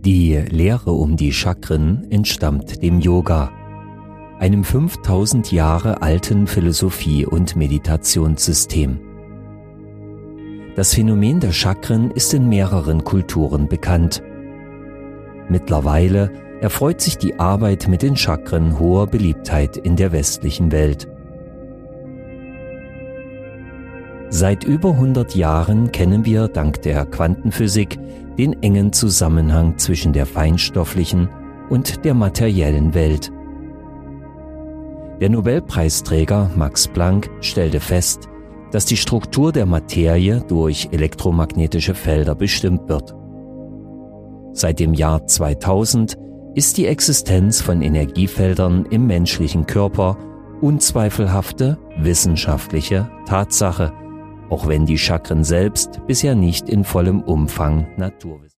Die Lehre um die Chakren entstammt dem Yoga, einem 5000 Jahre alten Philosophie- und Meditationssystem. Das Phänomen der Chakren ist in mehreren Kulturen bekannt. Mittlerweile erfreut sich die Arbeit mit den Chakren hoher Beliebtheit in der westlichen Welt. Seit über 100 Jahren kennen wir dank der Quantenphysik den engen Zusammenhang zwischen der feinstofflichen und der materiellen Welt. Der Nobelpreisträger Max Planck stellte fest, dass die Struktur der Materie durch elektromagnetische Felder bestimmt wird. Seit dem Jahr 2000 ist die Existenz von Energiefeldern im menschlichen Körper unzweifelhafte wissenschaftliche Tatsache, auch wenn die Chakren selbst bisher nicht in vollem Umfang Naturwissenschaft